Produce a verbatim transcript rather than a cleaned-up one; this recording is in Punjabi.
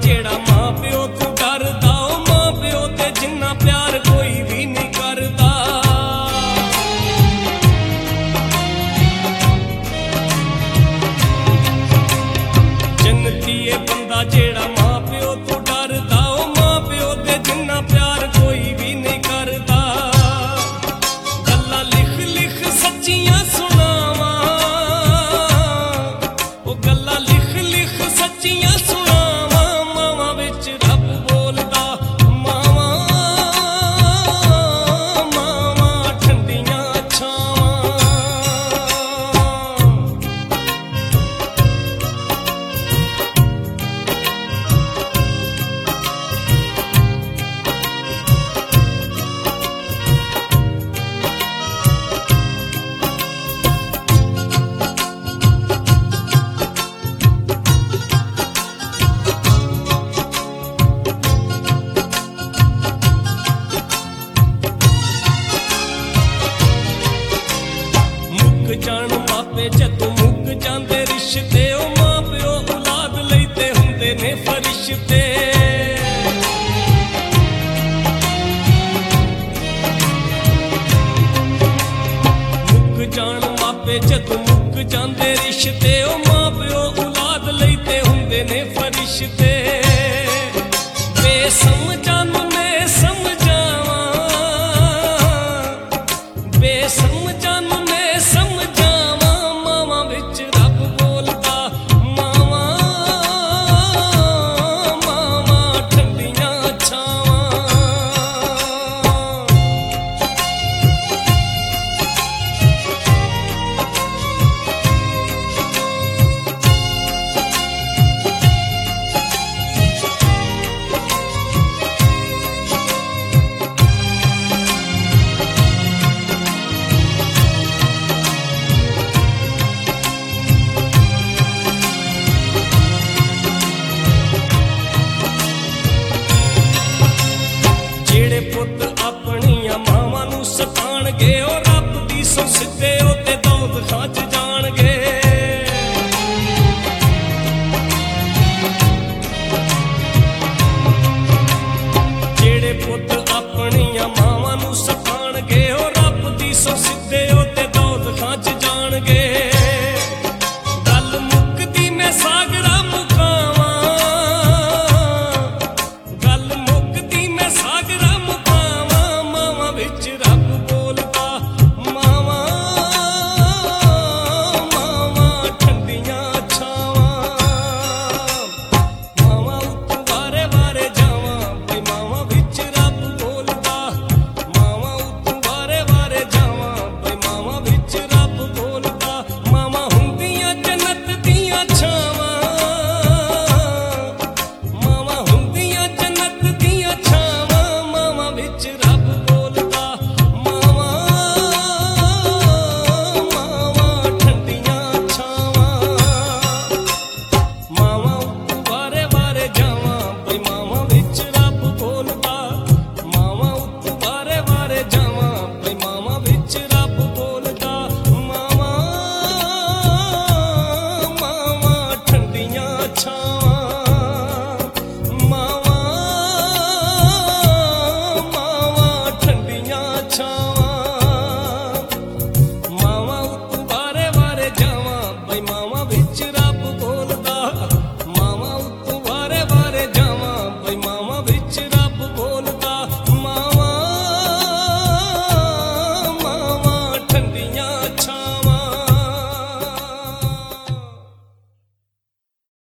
ਜਿਹੜਾ ਮਾਂ ਪਿਓ ਤੋਂ ਡਰਦਾ, ਉਹ ਮਾਂ ਪਿਓ ਤੇ ਜਿੰਨਾ ਪਿਆਰ ਕੋਈ ਵੀ ਨਹੀਂ ਕਰਦਾ। ਜੰਨਤੀ ਏ ਬੰਦਾ ਜਿਹੜਾ ਮਾਂ ਪਿਓ ਤੋਂ ਡਰਦਾ, ਉਹ ਮਾਂ ਪਿਓ ਤੇ ਜਿੰਨਾ ਪਿਆਰ ਕੋਈ ਵੀ ਨਹੀਂ ਕਰਦਾ। ਗੱਲਾਂ ਲਿਖ ਲਿਖ ਸੱਚੀਆਂ ਸੁਣਾਵਾਂ, ਉਹ ਗੱਲਾਂ ਲਿਖ ਲਿਖ ਸੱਚੀਆਂ ਸੁਣਾਵਾਂ, ਮਾਵਾਂ ਵਿੱਚ ਰੱਬ ਬੋਲਦਾ। ਮਾਵਾਂ ਮਾਵਾਂ ਠੰਡੀਆਂ ਛਾਵਾਂ। ਮੁੱਕ ਜਾਣ ਮਾਪੇ ਜਦੋਂ ਮੁੱਕ ਜਾਂਦੇ ਰਿਸ਼ਤੇ, ਉਹ ਮਾਂ ਪਿਓ ਔਲਾਦ ਲਈ ਤੇ ਹੁੰਦੇ ਨੇ ਫਰਿਸ਼ਤੇ। ਮੁੱਕ ਜਾਣ ਮਾਪੇ ਜਦੋਂ ਮੁੱਕ ਜਾਂਦੇ ਰਿਸ਼ਤੇ, ਉਹ ਮਾਂ ਪਿਓ ਔਲਾਦ ਲਈ ਤੇ ਹੁੰਦੇ ਨੇ ਫਰਿਸ਼ਤੇ। ਬੇਸਮਝਾਂ ਨੂੰ ਮੈਂ ਸਮਝਾਵਾਂ, ਬੇਸਮਝਾਂ ਨੂੰ ਮੈਂ ਸਮਝਾਵਾਂ, ਮਾਵਾਂ ਵਿੱਚ ਰੱਬ ਬੋਲਦਾ। ਮਾਵਾਂ ਮਾਵਾਂ ਠੰਡੀਆਂ ਛਾਵਾਂ। ਜਿਹੜੇ ਪੁੱਤ ਆਪਣੀਆਂ ਮਾਵਾਂ ਨੂੰ ਸਤਾਉਣਗੇ, ਉਹ ਰੱਬ ਦੀ ਸਹੁੰ ਸਿੱਧੇ ਉੱਤੇ ਦੌਲਤ-ਖਾਂ 'ਚ ਜਾਣਗੇ। ਜਿਹੜੇ ਪੁੱਤ ਆਪਣੀਆਂ ਮਾਵਾਂ ਨੂੰ ਸਤਾਉਣਗੇ, ਉਹ ਰੱਬ ਦੀ ਸਹੁੰ ਸਿੱਧੇ ਉੱਤੇ ਦੌਲਤ-ਖਾਂ 'ਚ ਜਾਣਗੇ।